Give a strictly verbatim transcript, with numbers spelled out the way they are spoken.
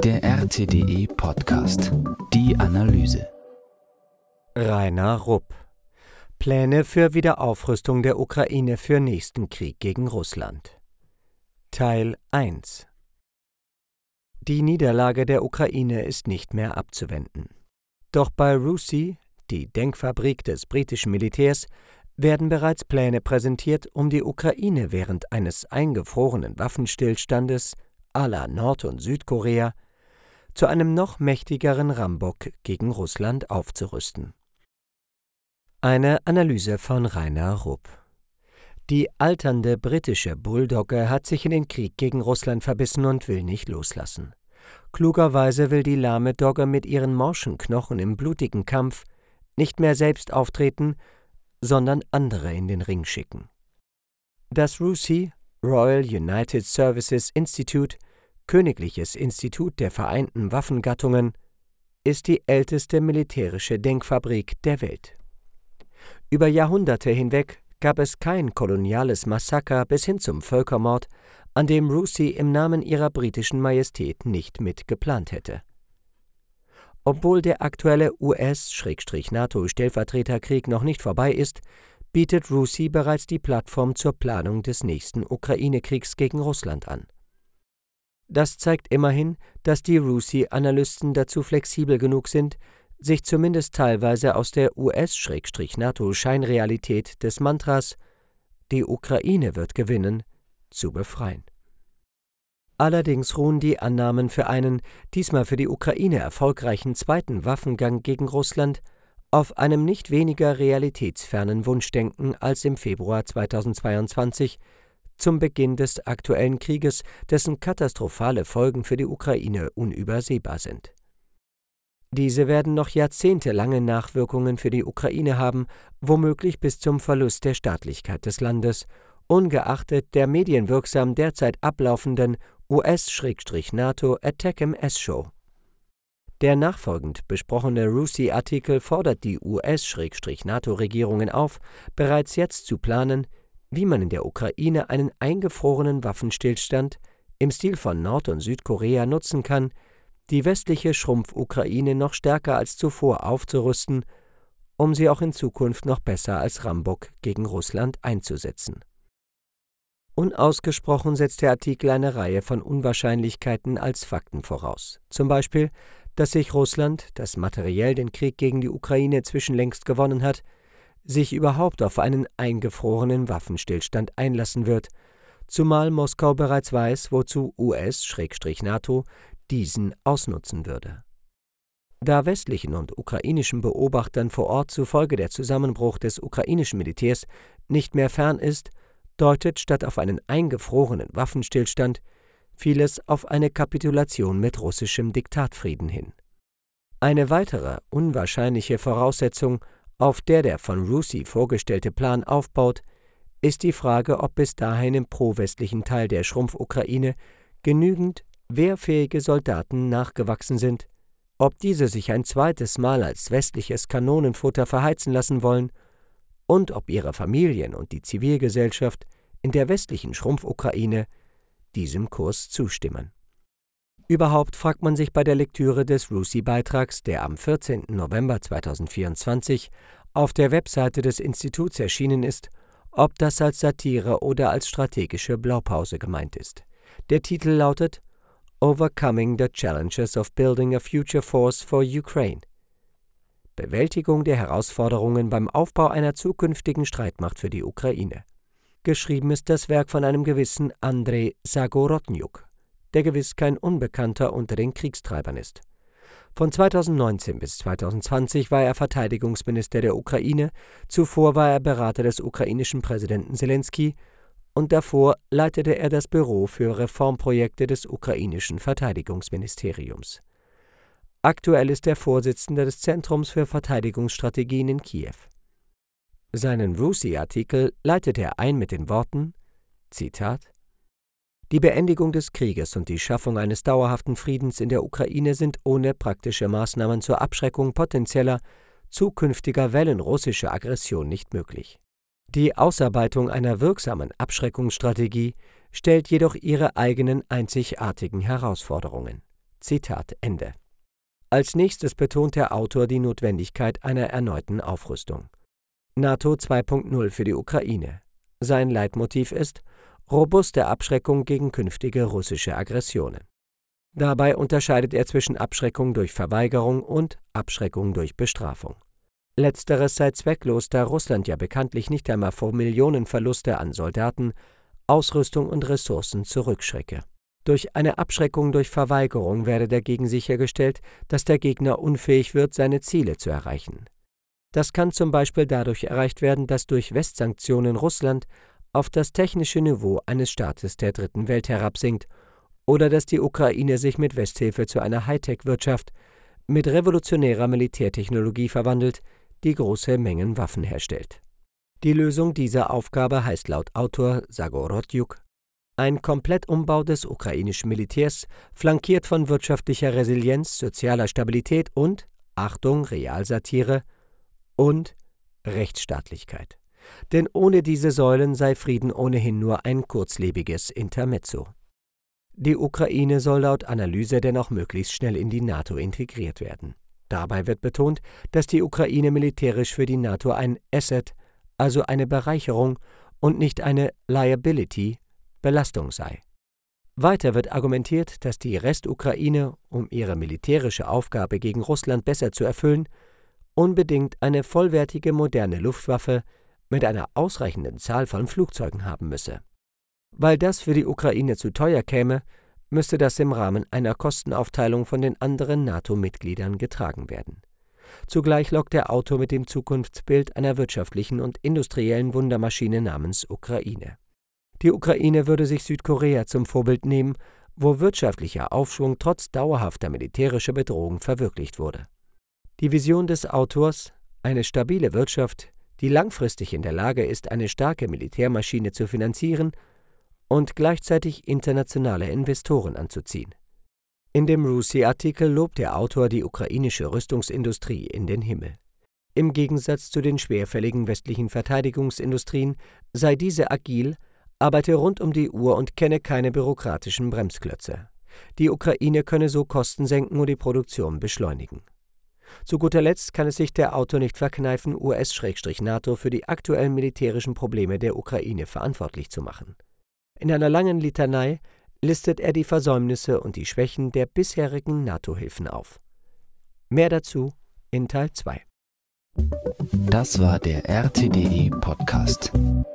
Der R T D E-Podcast. Die Analyse. Rainer Rupp. Pläne für Wiederaufrüstung der Ukraine für nächsten Krieg gegen Russland. Teil eins. Die Niederlage der Ukraine ist nicht mehr abzuwenden. Doch bei RUSI, die Denkfabrik des britischen Militärs, werden bereits Pläne präsentiert, um die Ukraine während eines eingefrorenen Waffenstillstandes à la Nord- und Südkorea zu einem noch mächtigeren Rambock gegen Russland aufzurüsten. Eine Analyse von Rainer Rupp. Die alternde britische Bulldogge hat sich in den Krieg gegen Russland verbissen und will nicht loslassen. Klugerweise will die lahme Dogge mit ihren morschen Knochen im blutigen Kampf nicht mehr selbst auftreten, sondern andere in den Ring schicken. Das RUSI, Royal United Services Institute, Königliches Institut der Vereinten Waffengattungen, ist die älteste militärische Denkfabrik der Welt. Über Jahrhunderte hinweg gab es kein koloniales Massaker bis hin zum Völkermord, an dem RUSI im Namen ihrer britischen Majestät nicht mit geplant hätte. Obwohl der aktuelle U S-NATO-Stellvertreterkrieg noch nicht vorbei ist, bietet RUSI bereits die Plattform zur Planung des nächsten Ukraine-Kriegs gegen Russland an. Das zeigt immerhin, dass die RUSI-Analysten dazu flexibel genug sind, sich zumindest teilweise aus der U S-NATO-Scheinrealität des Mantras »Die Ukraine wird gewinnen« zu befreien. Allerdings ruhen die Annahmen für einen, diesmal für die Ukraine erfolgreichen zweiten Waffengang gegen Russland auf einem nicht weniger realitätsfernen Wunschdenken als im Februar zweitausendzweiundzwanzig, zum Beginn des aktuellen Krieges, dessen katastrophale Folgen für die Ukraine unübersehbar sind. Diese werden noch jahrzehntelange Nachwirkungen für die Ukraine haben, womöglich bis zum Verlust der Staatlichkeit des Landes, ungeachtet der medienwirksam derzeit ablaufenden U S-NATO Attack M S-Show. Der nachfolgend besprochene RUSI-Artikel fordert die U S-NATO-Regierungen auf, bereits jetzt zu planen, wie man in der Ukraine einen eingefrorenen Waffenstillstand im Stil von Nord- und Südkorea nutzen kann, die westliche Schrumpf-Ukraine noch stärker als zuvor aufzurüsten, um sie auch in Zukunft noch besser als Rambock gegen Russland einzusetzen. Unausgesprochen setzt der Artikel eine Reihe von Unwahrscheinlichkeiten als Fakten voraus. Zum Beispiel, dass sich Russland, das materiell den Krieg gegen die Ukraine zwischenlängst gewonnen hat, sich überhaupt auf einen eingefrorenen Waffenstillstand einlassen wird, zumal Moskau bereits weiß, wozu U S-NATO diesen ausnutzen würde. Da westlichen und ukrainischen Beobachtern vor Ort zufolge der Zusammenbruch des ukrainischen Militärs nicht mehr fern ist, deutet statt auf einen eingefrorenen Waffenstillstand vieles auf eine Kapitulation mit russischem Diktatfrieden hin. Eine weitere unwahrscheinliche Voraussetzung, auf der der von RUSI vorgestellte Plan aufbaut, ist die Frage, ob bis dahin im pro-westlichen Teil der Schrumpf-Ukraine genügend wehrfähige Soldaten nachgewachsen sind, ob diese sich ein zweites Mal als westliches Kanonenfutter verheizen lassen wollen und ob ihre Familien und die Zivilgesellschaft in der westlichen Schrumpf-Ukraine diesem Kurs zustimmen. Überhaupt fragt man sich bei der Lektüre des RUSI-Beitrags, der am vierzehnten November zweitausendvierundzwanzig auf der Webseite des Instituts erschienen ist, ob das als Satire oder als strategische Blaupause gemeint ist. Der Titel lautet »Overcoming the Challenges of Building a Future Force for Ukraine« – Bewältigung der Herausforderungen beim Aufbau einer zukünftigen Streitmacht für die Ukraine. Geschrieben ist das Werk von einem gewissen Andrei Zagorodniuk, der gewiss kein Unbekannter unter den Kriegstreibern ist. Von zweitausendneunzehn bis zweitausendzwanzig war er Verteidigungsminister der Ukraine, zuvor war er Berater des ukrainischen Präsidenten Selenskyj und davor leitete er das Büro für Reformprojekte des ukrainischen Verteidigungsministeriums. Aktuell ist er Vorsitzender des Zentrums für Verteidigungsstrategien in Kiew. Seinen RUSI-Artikel leitet er ein mit den Worten, Zitat, »Die Beendigung des Krieges und die Schaffung eines dauerhaften Friedens in der Ukraine sind ohne praktische Maßnahmen zur Abschreckung potenzieller, zukünftiger Wellen russischer Aggression nicht möglich. Die Ausarbeitung einer wirksamen Abschreckungsstrategie stellt jedoch ihre eigenen einzigartigen Herausforderungen. Zitat Ende. Als nächstes betont der Autor die Notwendigkeit einer erneuten Aufrüstung. NATO zwei Punkt null für die Ukraine. Sein Leitmotiv ist robuste Abschreckung gegen künftige russische Aggressionen. Dabei unterscheidet er zwischen Abschreckung durch Verweigerung und Abschreckung durch Bestrafung. Letzteres sei zwecklos, da Russland ja bekanntlich nicht einmal vor Millionenverluste an Soldaten, Ausrüstung und Ressourcen zurückschrecke. Durch eine Abschreckung durch Verweigerung werde dagegen sichergestellt, dass der Gegner unfähig wird, seine Ziele zu erreichen. Das kann zum Beispiel dadurch erreicht werden, dass durch Westsanktionen Russland auf das technische Niveau eines Staates der Dritten Welt herabsinkt oder dass die Ukraine sich mit Westhilfe zu einer Hightech-Wirtschaft mit revolutionärer Militärtechnologie verwandelt, die große Mengen Waffen herstellt. Die Lösung dieser Aufgabe heißt laut Autor Zagorodjuk ein Komplettumbau des ukrainischen Militärs, flankiert von wirtschaftlicher Resilienz, sozialer Stabilität und, Achtung, Realsatire, und Rechtsstaatlichkeit. Denn ohne diese Säulen sei Frieden ohnehin nur ein kurzlebiges Intermezzo. Die Ukraine soll laut Analyse dennoch möglichst schnell in die NATO integriert werden. Dabei wird betont, dass die Ukraine militärisch für die NATO ein Asset, also eine Bereicherung und nicht eine Liability, Belastung sei. Weiter wird argumentiert, dass die Restukraine, um ihre militärische Aufgabe gegen Russland besser zu erfüllen, unbedingt eine vollwertige moderne Luftwaffe mit einer ausreichenden Zahl von Flugzeugen haben müsse. Weil das für die Ukraine zu teuer käme, müsste das im Rahmen einer Kostenaufteilung von den anderen NATO-Mitgliedern getragen werden. Zugleich lockt der Autor mit dem Zukunftsbild einer wirtschaftlichen und industriellen Wundermaschine namens Ukraine. Die Ukraine würde sich Südkorea zum Vorbild nehmen, wo wirtschaftlicher Aufschwung trotz dauerhafter militärischer Bedrohung verwirklicht wurde. Die Vision des Autors, eine stabile Wirtschaft, die langfristig in der Lage ist, eine starke Militärmaschine zu finanzieren und gleichzeitig internationale Investoren anzuziehen. In dem Russi-Artikel lobt der Autor die ukrainische Rüstungsindustrie in den Himmel. Im Gegensatz zu den schwerfälligen westlichen Verteidigungsindustrien sei diese agil, arbeite rund um die Uhr und kenne keine bürokratischen Bremsklötze. Die Ukraine könne so Kosten senken und die Produktion beschleunigen. Zu guter Letzt kann es sich der Autor nicht verkneifen, U S-NATO für die aktuellen militärischen Probleme der Ukraine verantwortlich zu machen. In einer langen Litanei listet er die Versäumnisse und die Schwächen der bisherigen NATO-Hilfen auf. Mehr dazu in Teil zwei. Das war der R T D E Podcast.